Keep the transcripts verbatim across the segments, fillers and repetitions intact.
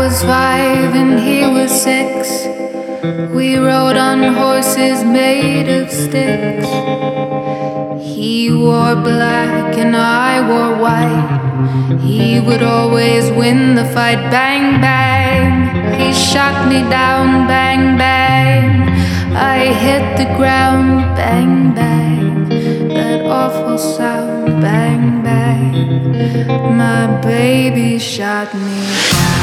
was five and he was six. We rode on horses made of sticks. He wore black and I wore white. He would always win the fight. Bang, bang. He shot me down. Bang, bang. I hit the ground. Bang, bang. That awful sound. Bang, bang. My baby shot me down.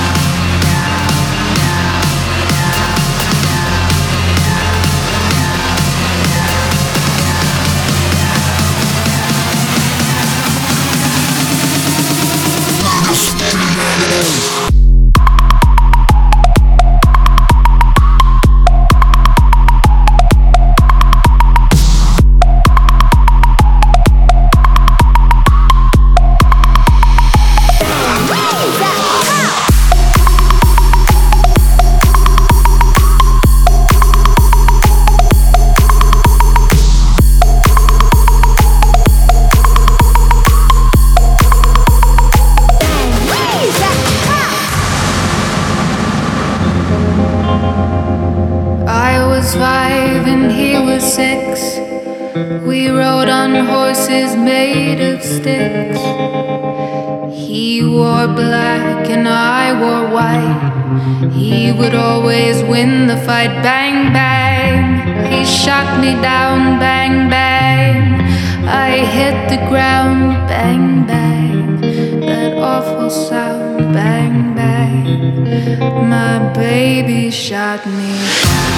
Five and he was six. We rode on horses made of sticks. He wore black and I wore white. He would always win the fight. Bang, bang. He shot me down. Bang, bang. I hit the ground. Bang, bang. That awful sound. Bang, bang. My baby shot me down.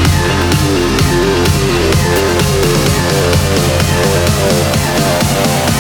Oh,